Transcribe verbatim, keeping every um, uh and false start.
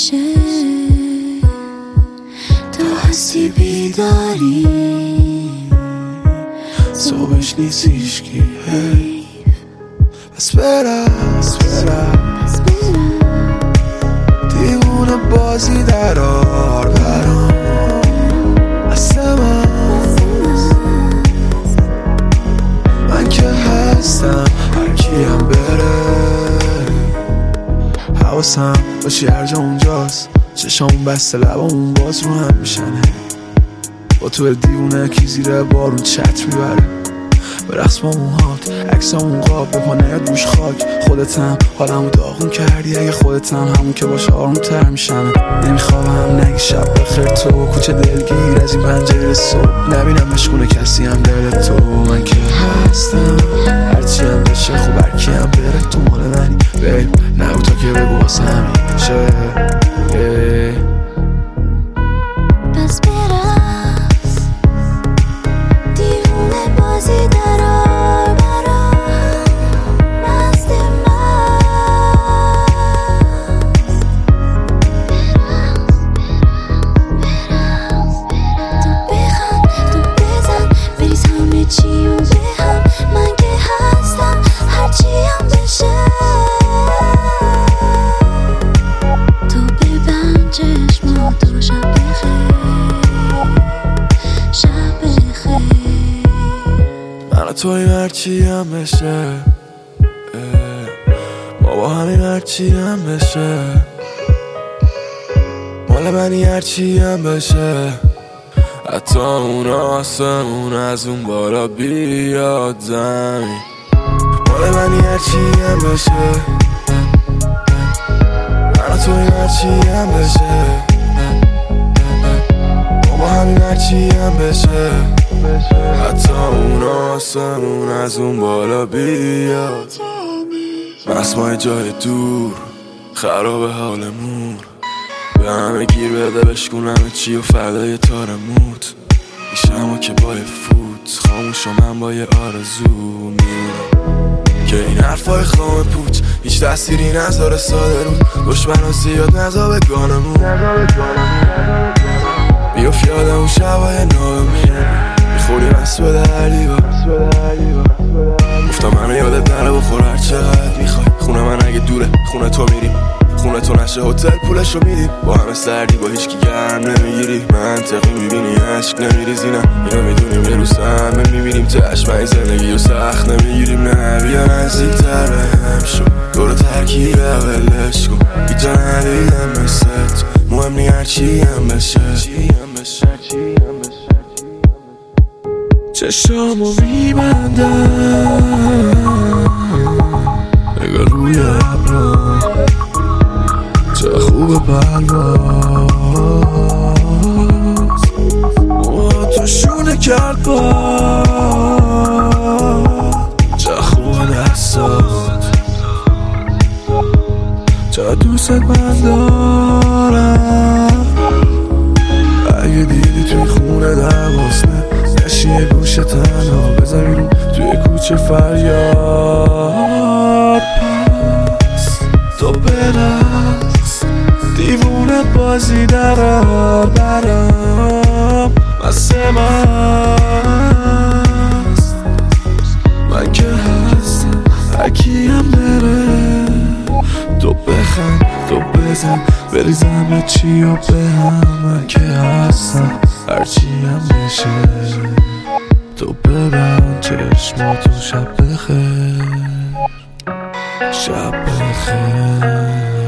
میشه تو هستی بیداری صبحش نیست هیچکی هی بس برم بس برم دیوونه بازی درار برام اصلا من که هستم هر کیم بره حواسم باشی هر جا اونجاست چشامون بسته لبامون باز رو هم میشنه با تو دیوونه کی زیر بارون چت میبره به رقص با موهات عکسامون قاب به پا نیاد روش خاک خودتم حالمو داغون کردی اگه خودتم همون که باشه آروم تر میشم نمیخوابم نگی شب بخیر تو کوچه دلگیر از این پنجره صبح نبینم مشغول کسی هم دل تو من که هستم هرچی هم بشه خوب هرکی هم بره تو مال منی بیب نگو تا که بگو واسه همین شه بس برقص دیوونه بازی درار برام مست من تو بخند تو بزن بریز همه چی و به هم من که هستم هرچی هم بشه تو ببند چشماتو شب بخیر شب بخیر من و تویم هرچی هم بشه ما با همین هرچی هم بشه مال منی هرچی هم بشه حتی اون آسمون از اون بالا بیاد زمین مال منی هرچی هم بشه من و تویم هرچی هم بشه ما با همین هرچی هم بشه حتی اون آسمون از اون بالا بیاد مسمای جای دور خراب حالمون به همه گیر بده بشکون همه چی و فردا یه تار موت میشه اما که با یه فوت خاموش و من با یه آرزو میمونم که این حرفای خام پوچ هیچ تأثیری نذاره ساده رود دشمن ها زیاد نزا به گانمون بیاف یادم اون شبای نامیر میخوری مست به دردی با گفتم منو یادت نره بخور هر چقدر میخوای خونه من اگه دوره خونه تو میریم خونه تو نشه هتل پولشو میدیم با همه سردی با هیچکی گرم نمیگیری منطقی میبینی عشق نمیریزی نه اینو میدونیم یه روز همه میبینیم چشم این زندگی رو سخت نمیگیریم نه بیا نزدیک تر به هم شو دور ترکیب اولش کن هیچ جا ندیدم مثل تو مهم نی هرچی هم بشه چشامو میبندم نگاه روی ابرام چه خوب پرواز موها تو شونه کرد با چه خوب دستات چه دوست من دارم اگه دیدی توی خونه دوازنه نشی یه گوشه تنها بزن بیرون توی کوچه فریاد پس تو برقص دیوونه بازی درار برام مست مست من که هستم هرکیم بره تو بخند تو بزن بریز همه چی و به هم من که هستم هرچی هم بشه تو ببند چشماتو شب بخیر شب بخیر